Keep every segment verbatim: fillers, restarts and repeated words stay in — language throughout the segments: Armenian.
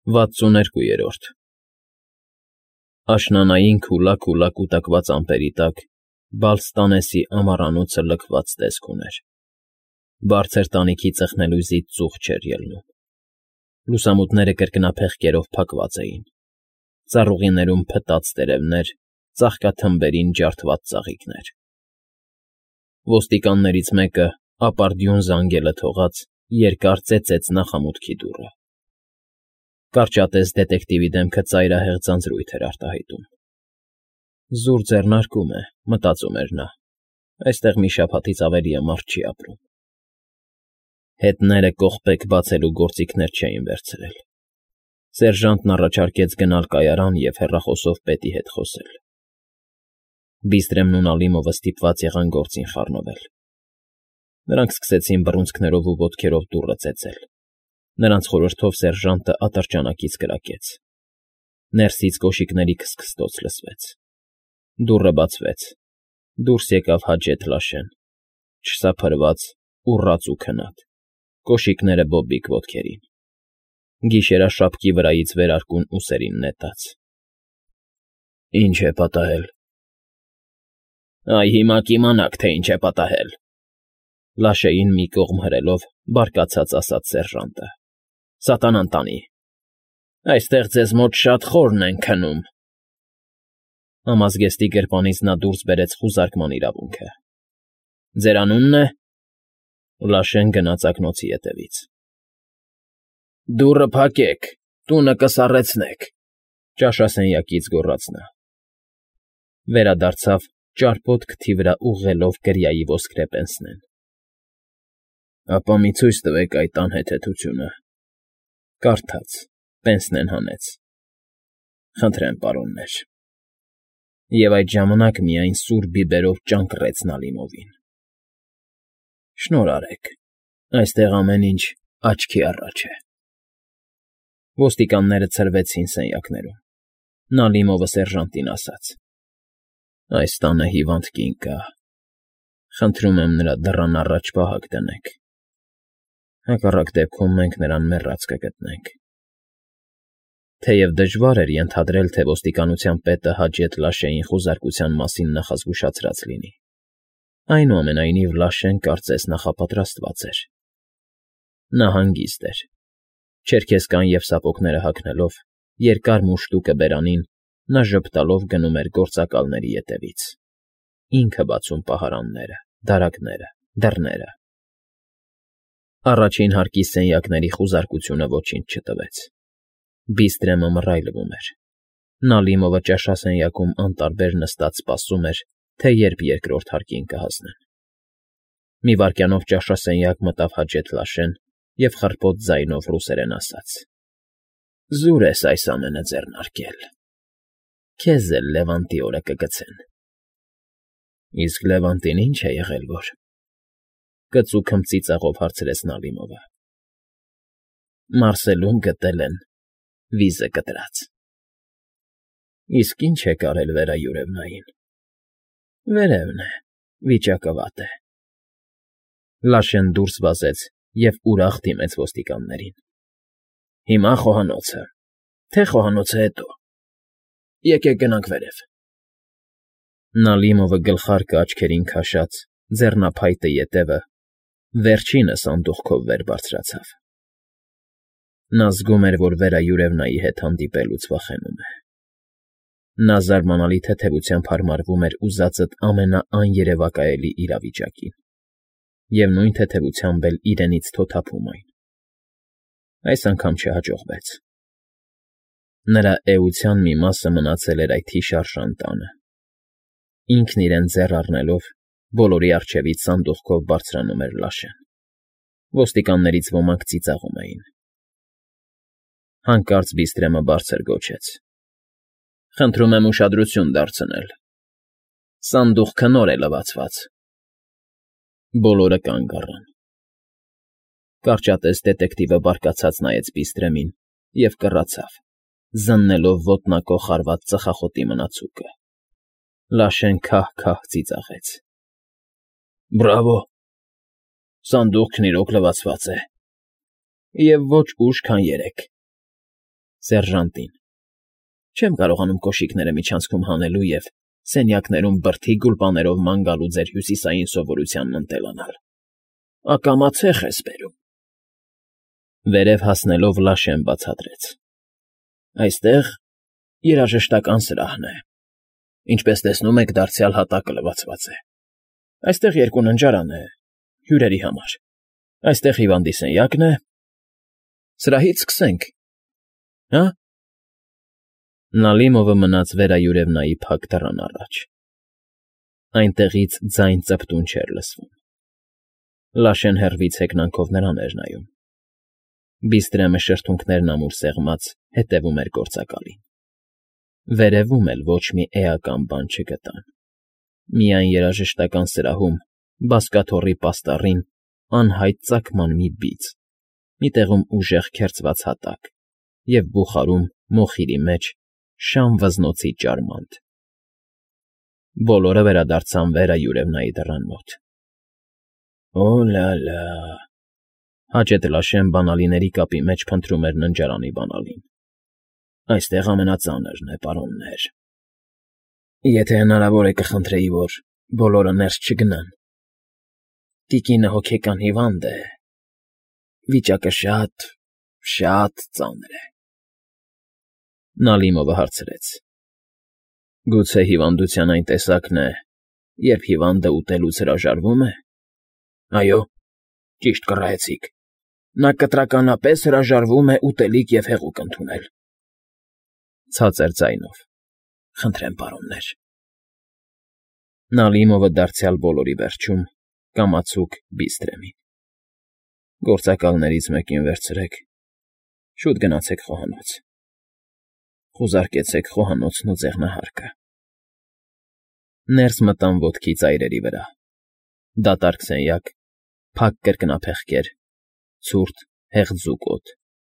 վաթսուներկուերորդ Աշնանային քուլա-քուլա կուտակված ամպերի տակ Բալստանեսի ամառանոցը լքված տեսք ուներ. բարձր տանիքի ծխնելույզից ծուխ չէր ելնում, լուսամուտները կրկնափեղկերով փակված էին, ծառուղիներում փտած տերևներ, ծաղկաթմբերին ջարդված ծաղիկներ. ոստիկաններից մեկը, ապարդյուն զանգելը թողած, երկար ծեծեց նախամուտքի դուռը. կարճատև դետեկտիվի դեմքը ծայրահեղ ձանձրույթ էր արտահայտում. զուր ձեռնարկում է, մտածում էր նա, այստեղ մի շաբաթից ավելի է մարդ չի ապրում. հետները կողպեք բացելու գործիքներ չէին վերցրել. սերժանտն առաջարկեց գնալ կայարան և հեռախոսով պետի հետ խոսել. Բիստրեմն ու Ալիմովը ստիպված եղան գործին խառնվել. նրանք սկսեցին բռունցքներով ու ոտքերով դուռը ծեծել. նրանց խորհրդով սերժանտը ատրճանակից կրակեց. ներսից կոշիկների քստքստոց լսվեց. դուռը բացվեց. դուրս եկավ Հաջեթ Լաշեն, չսափրված, ուռած ու քնած, կոշիկները բոբիկ ոտքերին, գիշերաշապկի վրայից վերարկուն ուսերին նետած. Ինչ է պատահել։ Այ հիմա կիմանաք, թե ինչ է պատահել, Լաշեին մի կողմ հրելով, բարկացած ասաց սերժանտը. Սատանան տանի, այստեղ ձեզ մոտ շատ խորն են քնում. Համազգեստի գրպանից նա դուրս բերեց խուզարկման իրավունքը. Ձեր անունն է… Լաշեն գնաց ակնոցի ետևից. Դուռը փակեք, տունը կսառեցնեք, ճաշասենյակից գոռաց նա. վերադարձավ ճարպոտ քթի վրա ուղղելով կրիայի ոսկրե պենսնեն. Ապա մի ցույց տվեք այդ անհեթեթությունը, կարդաց, պենսնեն հանեց. Խնդրեմ, պարոններ. Եվ այդ ժամանակ միայն սուր բիբերով ճանկռեց Նալիմովին. Շնորհ արեք, այստեղ ամեն ինչ աչքի առաջ է. Ոստիկանները ցրվեցին սենյակներում. Նալիմովը սերժանտին ասաց. Այս տանը հիվանդ կին կա, խնդրում եմ նրա դռան առաջ պահակ դնեք, հակառակ դեպքում մենք նրան մեռած կգտնենք. Թեև դժվար էր ենթադրել, թե ոստիկանության պետը Հաջեթ Լաշեին խուզարկության մասին նախազգուշացրած լինի, այնուամենայնիվ Լաշեն կարծես նախապատրաստված էր. նա հանգիստ էր, չերքեզկան և սապոգները հագնելով, երկար մուշտուկը բերանին, նա ժպտալով գնում էր գործակալների ետևից, ինքը բացում պահարանները, դարակները, դռները. Առաջին հարկի սենյակների խուզարկությունը ոչինչ չտվեց. Բիստրեմը մռայլվում էր. Նալիմովը ճաշասենյակում անտարբեր նստած սպասում էր, թե երբ երկրորդ հարկին կհասնեն. Մի վայրկյանով ճաշասենյակ մտավ Հաջեթ Լաշեն և խռպոտ ձայնով ռուսերեն ասաց. Զուր ես այս ամենը ձեռնարկել, քեզ էլ Լևանտի օրը կգցեն. Իսկ Լևանտին ինչ է եղել, որ… Կծու քմծիծաղով հարցրեց Նալիմովը. Մարսելում գտել են վիզը կտրած. Իսկ ինչ է կարել վերայուրևնային… Վերևն է, վիճակը վատ է… Լաշեն դուրս վազեց և ուրախ դիմեց ոստիկաններին. Հիմա խոհանոցը, թե խոհանոցը հետո… Եկեք գնանք վերև… Նալիմովը գլխարկը աչքերին քաշած, ձեռնափայտը ետևը, վերջինս անդուխքով վեր բարձրացավ. Նա զգում էր, որ վերայուրևնայի հետ հանդիպելուց վախենում է. Նա զարմանալի թեթևությամբ հարմարվում էր ուզածդ ամենաաներևակայելի իրավիճակին և նույն թեթևությամբ էլ իրենից թոթափում այն… Այս անգամ չհաջողվեց. նրա էության մի մասը մնացել էր այդ հիշարժան տանը… Ինքն իրեն ձեռ առնելով, բոլորի առջևից սանդուղքով բարձրանում էր Լաշեն… Ոստիկաններից ոմանք ծիծաղում էին… Հանկարծ Բիստրեմը բարձր գոչեց. Խնդրում եմ ուշադրություն դարձնել… Սանդուղքը նոր է լվացված… Բոլորը կանգ առան… Կարճատև դետեկտիվը բարկացած նայեց Բիստրեմին և կռացավ, զննելով ոտնակոխ արված ծխախոտի մնացուկը… Լաշեն քահ֊քահ ծիծաղեց. Բրավո… Սանդուղքն իրոք լվացված է… Եվ ոչ ուշ, քան երեկ… Սերժանտին։ Չեմ կարողանում կոշիկները միջանցքում հանելու և սենյակներում բրդի գուլպաներով ման գալու ձեր հյուսիսային սովորությանն ընտելանալ։ Ակամա ցեխ ես բերում։ Վերև հասնելով Լաշեն բացատրեց. Այստեղ երաժշտական սրահն է։ Ինչպես տեսնում եք, դարձյալ հատակը լվացված է։ Այստեղ երկու ննջարան է, հյուրերի համար։ Այստեղ հիվանդի սենյակն է։ Սրահից սկսենք, հա՞։ Նալիմովը մնաց վերայուրև նայի փակ դռան առաջ։ Այնտեղից ձայն ծպտուն չէր լսվում։ Լաշեն հեռվից հեգնանքով նրան էր նայում։ Բիստրեմը շրթունքներն ամուր սեղմած հետևում էր գործակալին։ Վերևում էլ ոչ մի էական բան չգտան։ Միայն երաժշտական սրահում, բազկաթոռի պաստառին, անհայտ ծագման մի բիծ, մի տեղում ուժեղ քերծված հատակ և բուխարում, մոխիրի մեջ, շան վզնոցի ճարմանտ։ Բոլորը վերադարձան վերայուրև նայի դռան մոտ։ Օ՛լա՛լա, հաճետ Լաշեն բանալիների կապի մեջ փնտրում էր ննջարանի բանալին։ Այստեղ ամենածանրն է, պարոններ։ Եթե հնարավոր է, կխնդրեի, որ բոլորը ներս չգնան։ Տիկինը հոգեկան հիվանդ է։ Վիճակը շատ, շատ ծանր է։ Նալիմովը հարցրեց. Գուցե հիվանդության այն տեսակն է, երբ հիվանդը ուտելուց հրաժարվում է։ Այո, ճիշտ կռահեցիք։ Նա կտրականապես հրաժարվում է ուտելիք և հեղուկ ընդունել։ Ցածր ձայնով. Խնդրեմ, պարոններ։ Նալիմովը դարձյալ բոլորի վերջում կամացուկ Բիստրեմին։ Գործակալներից մեկին վերցրեք, շուտ գնացեք խոհանոց։ Խուզարկեցեք խոհանոցն ու ձեղնահարկը։ Ներս մտան ոտքի ծայրերի վրա։ Դատարկ սենյակ, փակ կրկնափեղկեր, ցուրտ, հեղձուկ օդ։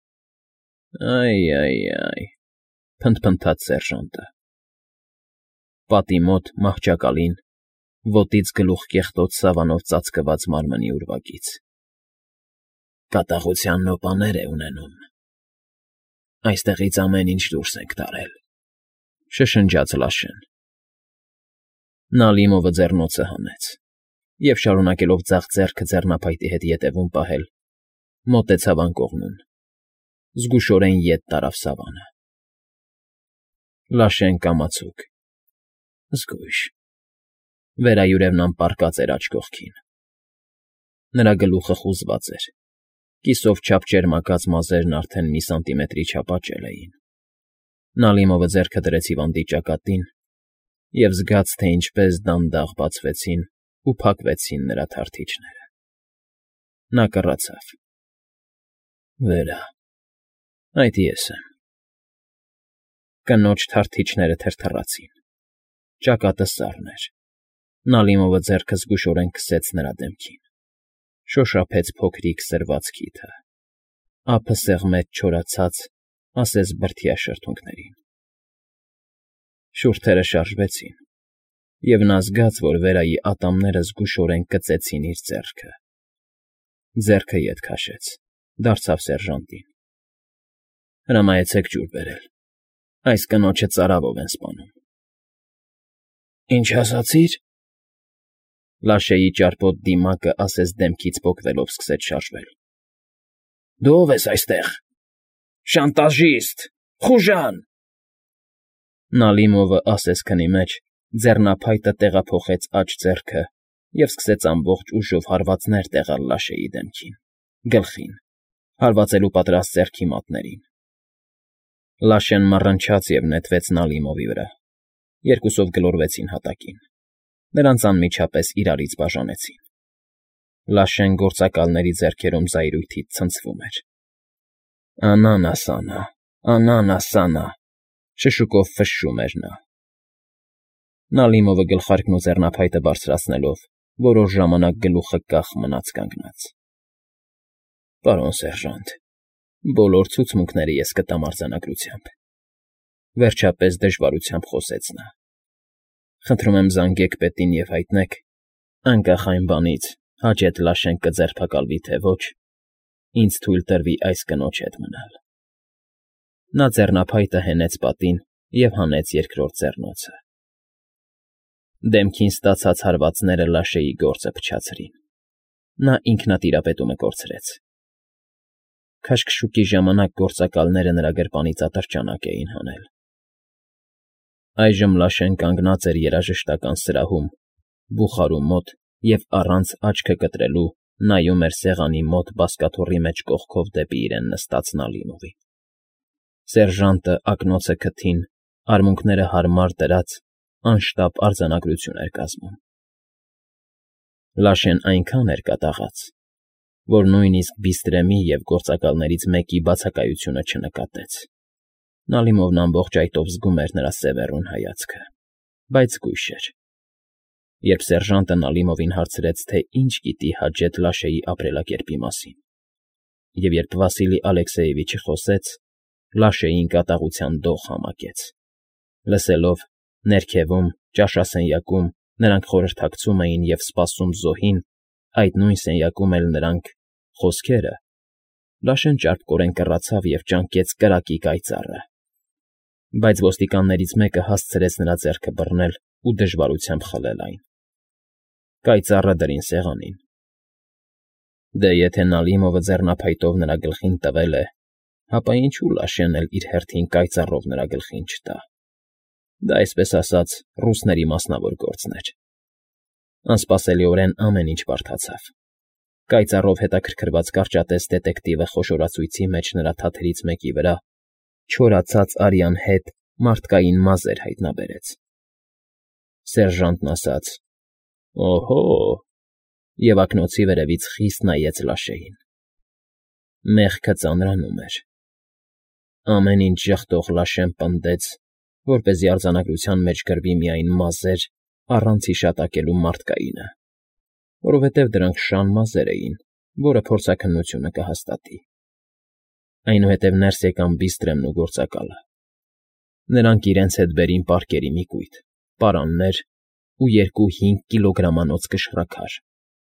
Այ֊այ֊այ, փնթփնթաց սերժանտը։ Պատի մոտ մահճակալին, ոտից գլուխ կեղտոտ սավանով ծածկված մարմնի ուրվագիծ։ Կատաղության նոպաներ է ունենում։ Այստեղից ամեն ինչ դուրս ենք տարել, շշնջաց Լաշեն։ Նալիմովը ձեռնոցը հանեց և, շարունակելով ձախ ձեռքը ձեռնափայտի հետ ետևում պահել, մոտեցավ անկողնուն, զգուշորեն ետ տարավ սավանը։ Լաշեն կամացուկ, զգույշ, վերայուրևն անպառկած էր աջ կողքին։ Նրա գլուխը խուզված էր, կիսով չափ ճերմակած մազերն արդեն մի սանտիմետրի չափ աճել էին։ Նալիմովը ձեռքը դրեց հիվանդի ճակատին և զգաց, թե ինչպես դանդաղ բացվեցին ու փակվեցին նրա թարթիչները։ Նա կռացավ. Վերա, այդ ես եմ։ Կնոջ թարթիչները թրթռացին։ Ճակատը սառն էր։ Նալիմովը ձեռքը զգուշորեն քսեց նրա դեմքին։ Շոշափեց փոքրիկ սրված քիթը։ Ափը սեղմեց չորացած, ասես բրդյա շրթունքներին։ Շուրթերը շարժվեցին, և նա զգաց, որ վերայի ատամները զգուշորեն կծեցին իր ձեռքը։ Ձեռքը ետ քաշեց, դարձավ սերժանտին։ Հրամայեցեք ջուր բերել։ Այս կնոջը ծարավով են սպանում։ Ինչ ասացիր։ Լաշեի ճարպոտ դիմակը ասես դեմքից պոկվելով սկսեց շարժվել։ Դու ով ես այստեղ։ Շանտաժիստ, խուժան։ Նալիմովը ասես քնի մեջ ձեռնափայտը տեղափոխեց աջ ձեռքը և սկսեց ամբողջ ուժով հարվածներ տեղալ Լաշեի դեմքին, գլխին, հարվածելու պատրաստ ձեռքի մատներին։ Լաշեն մռնչաց և նետվեց Նալիմովի վրա։ Երկուսով գլորվեցին հատակին։ Նրանց անմիջապես իրարից բաժանեցին։ Լաշեն գործակալների ձեռքերում զայրույթից ցնցվում էր։ Անանասանա, անանասանա, շշուկով ֆշշում էր նա։ Նալիմովը գլխարկն ու ձեռնափայտը բարձրացնելով, որոշ ժամանակ գլուխը կախ մնաց կանգնած։ Պարոն սերժանտ, բոլոր ցուցմունքները ես կտամ արձանագրությամբ։ Վերջապես դժվարությամբ խոսեց նա։ Խնդրում եմ զանգեք պետին և հայտնեք, անկախ այն բանից, հաճետ Լաշեն կձերբակալվի թե ոչ, ինձ թույլ տրվի այս կնոջ հետ մնալ։ Նա ձեռնափայտը հենեց պատին և հանեց երկրորդ ձեռնոցը։ Դեմքին ստացած հարվածները Լաշեի գործը փչացրին։ Նա ինքնատիրապետումը կորցրեց։ Քաշքշուկի ժամանակ գործակալները նրա գրպանից ատրճանակ էին հանել։ Այժմ Լաշեն կանգնած էր երաժշտական սրահում, բուխարու մոտ և առանց աչքը կտրելու նայում էր սեղանի մոտ բազկաթոռի մեջ կողքով դեպի իրեն նստած Նալիմովին։ Սերժանտը ակնոցը քթին, արմունկները հարմար դրած, անշտապ արձանագրություն էր կազմում։ Լաշեն այնքան էր կատաղած, որ նույնիսկ Բիստրեմի և գործակալներից մեկի բացակայությունը չնկատեց։ Նալիմովն ամբողջ այտով զգում էր նրա սևեռուն հայացքը, բայց զգույշ էր։ Երբ սերժանտը Նալիմովին հարցրեց, թե ինչ գիտի Հաջեթ Լաշեի ապրելակերպի մասին, և երբ Վասիլի Ալեքսեևիչը խոսեց, Լաշեին կատաղության դող համակեց։ Լսելով, ներքևում, ճաշասենյակում նրանք խորհրդակցում էին և սպասում զոհին, այդ նույն սենյակում էլ նրանք՝ խոսքերը, Լաշեն ճարպկորեն կռացավ և ճանկեց կրակի կայծառը։ Բայց ոստիկաններից մեկը հասցրեց նրա ձեռքը բռնել ու դժվարությամբ խլել այն։ Կայծառը դրին սեղանին։ Դե եթե Նալիմովը ձեռնափայտով նրա գլխին տվել է, ապա ինչու Լաշեն էլ իր հերթին կայծառով նրա գլխին չտա։ Դա, այսպես ասած, ռուսների մասնավոր գործն էր։ Անսպասելիորեն ամեն ինչ բարդացավ։ Կայծառով հետաքրքրված կարճատես դետեկտիվը խոշորացույցի մեջ նրա թաթերից մեկի վրա չորացած արյան հետ մարդկային մազեր հայտնաբերեց։ Սերժանտն ասաց. «Օհո՜» և ակնոցի վերևից խիստ նայեց Լաշեին։ Մեղքը ծանրանում էր։ Ամեն ինչ ժխտող Լաշեն պնդեց, որպեսզի արձանագրության մեջ գրվի միայն մազեր, առանց հիշատակելու մարդկայինը, որովհետև դրանք շան մազեր էին, որը փորձաքննությունը կհաստատի։ Այնուհետև ներս եկան Բիստրեմն ու գործակալը։ Նրանք իրենց հետ բերին պարկերի մի կույտ, պարաններ ու երկու հինգ կիլոգրամանոց կշռաքար։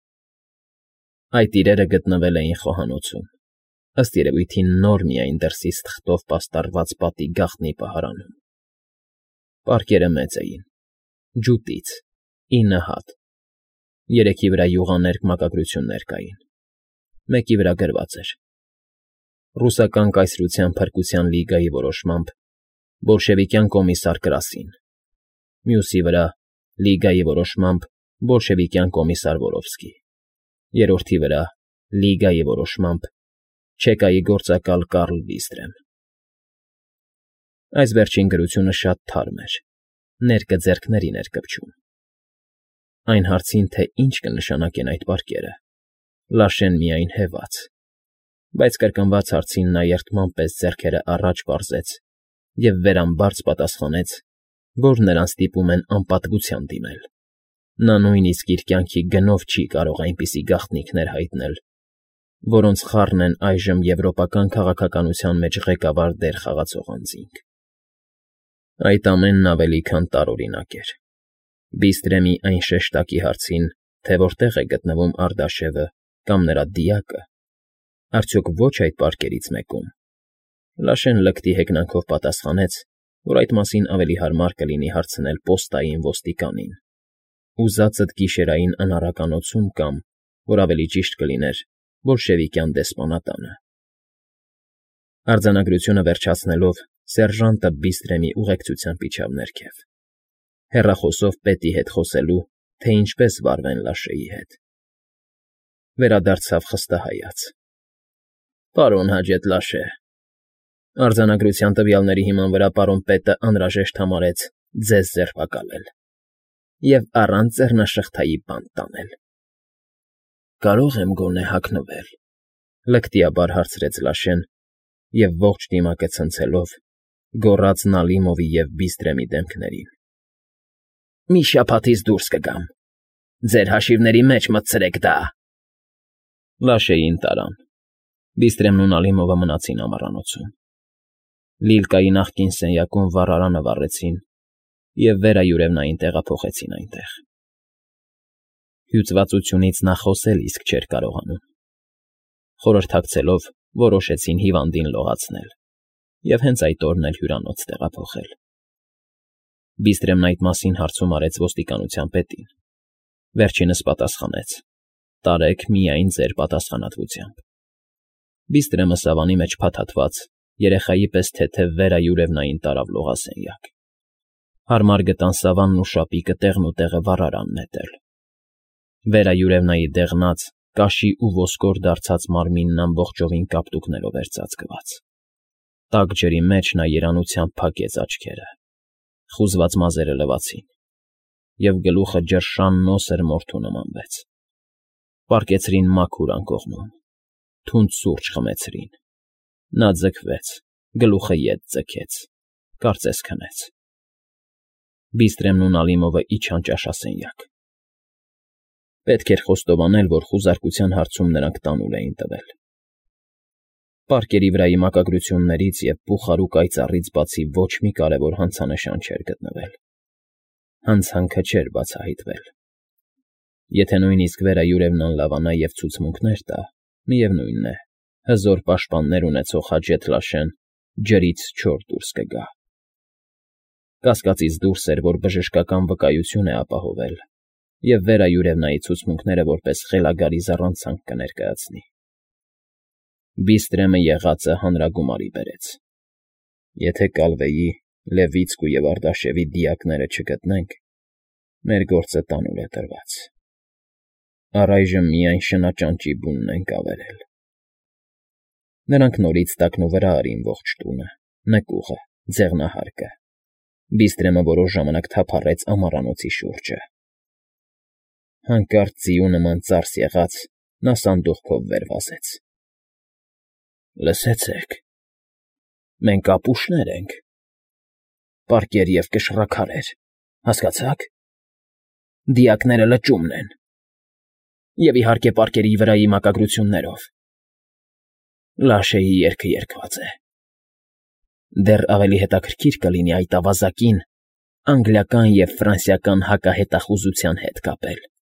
Այդ իրերը գտնվել էին խոհանոցում, ըստ երևույթին նոր միայն դրսից թղթով պաստառված պատի գաղտնի պահարանում։ Պարկերը մեծ էին, ջութից, ինը հատ, երեքի վրա յուղաներկ մակագրություններ կային։ Մեկի վրա գրված էր. «Ռուսական կայսրության փրկության լիգայի որոշմամբ բոլշևիկյան կոմիսար Կրասին», մյուսի վրա «Լիգայի որոշմամբ բոլշևիկյան կոմիսար Որովսկի», երրորդի վրա «Լիգայի որոշմամբ չեկայի գործակալ Կարլ Բիստրեմ»։ Այս վերջին գրությունը շատ թարմ էր, ներկը ձեռքներին էր կպչում։ Այն հարցին, թե ինչ կնշանակեն այդ պարկերը, Լաշեն միայն հևաց, բայց կրկնված հարցին նա երդման պես ձեռքերը առաջ պարզեց և վերամբարձ պատասխանեց, որ նրան ստիպում են անպատվության դիմել։ Նա նույնիսկ իր կյանքի գնով չի կարող այնպիսի գաղտնիքներ հայտնել, որոնց խառն են այժմ եվրոպական քաղաքականության մեջ ղեկավար դեր խաղացող անձինք։ Այդ ամենն ավելի քան տարօրինակ էր։ Բիստրեմի այն շեշտակի հարցին, թե որտեղ է գտնվում Արդաշևը կամ նրա դիակը, արդյոք ոչ այդ պարկերից մեկում, Լաշեն լկտի հեգնանքով պատասխանեց, որ այդ մասին ավելի հարմար կլինի հարցնել պոստային ոստիկանին, ուզածդ գիշերային անառականոցում կամ, որ ավելի ճիշտ կլիներ, բոլշևիկյան դեսպանատանը։ Արձանագրությունը վերջացնելով, սերժանտը Բիստրեմի ուղեկցությամբ իջավ ներքև, հեռախոսով պետի հետ խոսելու, թե ինչպես վարվեն Լաշեի հետ։ Վերադարձավ խստահայաց. «Պարոն Հաջեթ Լաշե, արձանագրության տվյալների հիման վրա պարոն պետը անհրաժեշտ համարեց ձեզ ձերբակալել և առանց ձեռնաշղթայի բանտ տանել»։ «Կարո՞ղ եմ գոնե հագնվել», լկտիաբար հարցրեց Լաշեն և ողջ դիմակը ցնցելով, գոռաց Նալիմովի և Բիստրեմի դեմքներին. «Մի շաբաթից դուրս կգամ։ Ձեր հաշիվների մեջ մտցրեք դա»։ Լաշեին տարան։ Բիստրեմն ու Նալիմովը մնացին ամառանոցում։ Լիլկայի նախկին սենյակում վառարանը վառեցին և վերայուրևնային տեղափոխեցին այնտեղ։ Հյուծվածությունից նա խոսել իսկ չէր կարողանում։ Խորհրդակցելով՝ որոշեցին հիվանդին լողացնել։ և հենց այդ օրն էլ հյուրանոց տեղափոխել։ Բիստրեմն այդ մասին հարցում արեց ոստիկանության պետին։ Վերջինս պատասխանեց. «Տարեք միայն ձեր պատասխանատվությամբ»։ Բիստրեմը սավանի մեջ փաթաթված, երեխայի պես թեթև վերայուրևնային տարավ լողասենյակ։ Հարմար գտան սավանն ու շապիկը տեղն ու տեղը վառարան նետել։ Վերայուրևնայի դեղնած, կաշի ու ոսկոր դարձած մարմինն ամբողջովին կապտուկներով էր ծածկված։ Տաք ջրի մեջ նա երանությամբ փակեց աչքերը։ Խուզված մազերը լվացին, և գլուխը ջրշան նոսր մորթու նմանվեց։ Պառկեցրին մաքուր անկողնում, թունդ սուրճ խմեցրին։ Նա ձգվեց, գլուխը ետ ձգեց, կարծես քնեց։ Բիստրեմն ու Ալիմովը իջան ճաշասենյակ։ Պետք էր խոստովանել, որ խուզարկության հարցում նրանք տանուլ էին տվել։ Պարկերի վրայի մակագրություններից և պուխար ու կայծառից բացի ոչ մի կարևոր հանցանշան չէր գտնվել։ Հանցանքը չէր բացահայտվել։ Եթե նույնիսկ վերայուրևնան լավանա և ցուցմունքներ տա, միևնույն է, հզոր պաշտպաններ ունեցող Հաջեթ Լաշեն ջրից չոր դուրս կգա։ Կասկածից դուրս էր, որ բժշկական վկայություն է ապահովել, և վերայուրևնայի ցուցմունքները որպես խելագարի զառանցանք կներկայացնի։ Բիստրեմը եղածը հանրագումարի բերեց։ Եթե կալվեի, Լևիցկու և Արտաշևի դիակները չգտնենք, մեր գործը տանուլ է տրված։ Առայժմ միայն շնաճանճի բունն ենք ավերել։ Նրանք նորից տակնուվրա արին ողջ տունը, նկուղը, ձեղնահարկը։ Բիստրեմը որոշ ժամանակ թափառեց ամառանոցի շուրջը։ Հանկարծ ձիու նման ծարս եղած՝ նա սանդուղքով վեր վազեց։ Լսեցե՛ք, մենք ապուշներ ենք, պարկեր և կշռաքարեր, հասկացա՞ք։ Դիակները լճումն են, և, իհարկե, պարկերի վրայի մակագրություններով։ Լաշեի երգը երգված է։ Դեռ ավելի հետաքրքիր կլինի այդ ավազակին անգլիական և ֆրանսիական հակահետախուզության հետ կապել։